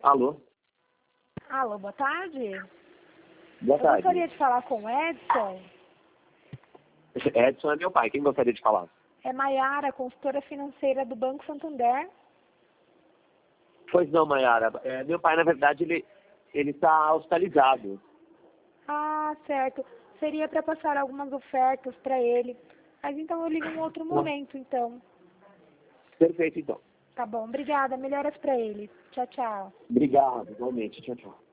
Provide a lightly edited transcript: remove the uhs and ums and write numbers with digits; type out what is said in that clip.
Alô? Alô, boa tarde. Boa Eu tarde. gostaria de falar com o Edson. Edson é meu pai. Quem gostaria de falar? É Maiara, consultora financeira do Banco Santander. Pois não, Maiara. Meu pai, na verdade, ele está hospitalizado. Ah, certo. Seria para passar algumas ofertas para ele. Mas então eu ligo em um outro momento, então. Perfeito, então. Tá bom, obrigada. Melhoras para ele. Tchau, tchau. Obrigado, igualmente. Tchau, tchau.